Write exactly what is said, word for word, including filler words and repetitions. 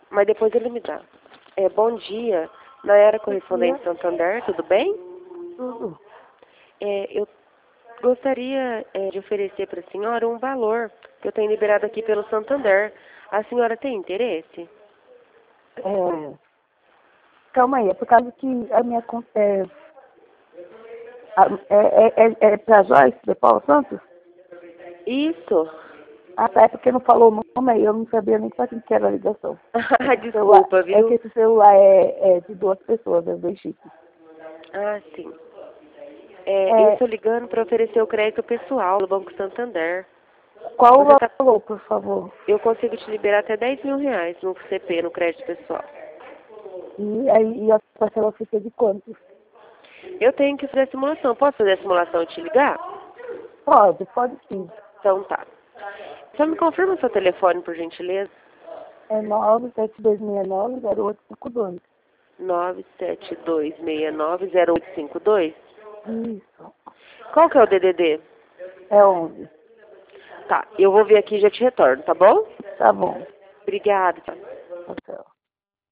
mas depois ele me dá. É, bom dia. Nayara Correspondente Santander, tudo bem? Tudo. É, eu gostaria é, de oferecer para a senhora um valor que eu tenho liberado aqui pelo Santander. A senhora tem interesse? É, calma aí, é por causa que a minha conta é. a- É, é, é, é pra Joyce, de Paulo Santos? Isso. Ah, tá, é porque não falou o nome aí, eu não sabia nem para quem que era a ligação. Ah, Esse celular, desculpa, é que viu? esse celular é, é de duas pessoas, é dois chips. Ah, sim. É, eu É, estou ligando para oferecer o crédito pessoal do Banco Santander. qual o Você tá, valor, por favor? eu consigo te liberar até dez mil reais no C P, no crédito pessoal. E aí e a parcela fica de quanto? Eu tenho que fazer a simulação. Posso fazer a simulação e te ligar? Pode, pode sim. Então tá. Só me confirma o seu telefone, por gentileza. É nove sete dois seis nove zero oito cinco dois. nove sete dois seis nove zero oito cinco dois. Isso. Qual que é o D D D? É onze. Tá, eu vou ver aqui e já te retorno, tá bom? Tá bom. Obrigada.